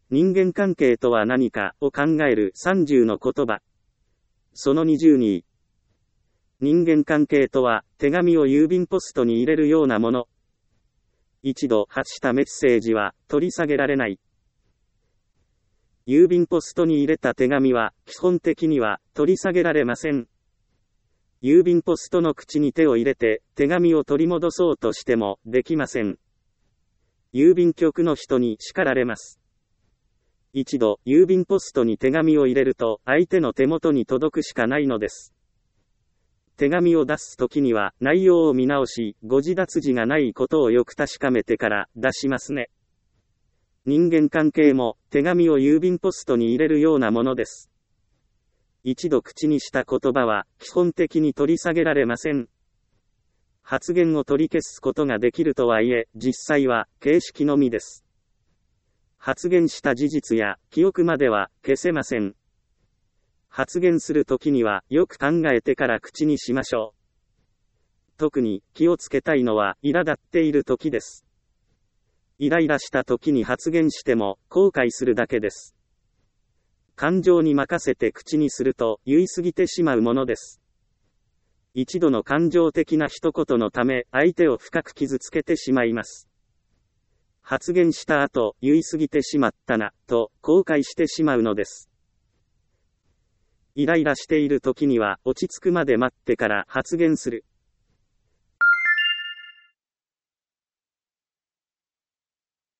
人間関係とは何かを考える30の言葉。その22。人間関係とは、手紙を郵便ポストに入れるようなもの。一度発したメッセージは取り下げられない。郵便ポストに入れた手紙は基本的には取り下げられません。郵便ポストの口に手を入れて手紙を取り戻そうとしてもできません。郵便局の人に叱られます。一度郵便ポストに手紙を入れると相手の手元に届くしかないのです。手紙を出すときには内容を見直し、誤字脱字がないことをよく確かめてから出しますね。人間関係も手紙を郵便ポストに入れるようなものです。一度口にした言葉は基本的に取り下げられません。発言を取り消すことができるとはいえ、実際は形式のみです。発言した事実や記憶までは消せません。発言するときにはよく考えてから口にしましょう。特に気をつけたいのは苛立っているときです。イライラしたときに発言しても後悔するだけです。感情に任せて口にすると言い過ぎてしまうものです。一度の感情的な一言のため相手を深く傷つけてしまいます。発言した後言い過ぎてしまったなと後悔してしまうのです。イライラしている時には落ち着くまで待ってから発言する。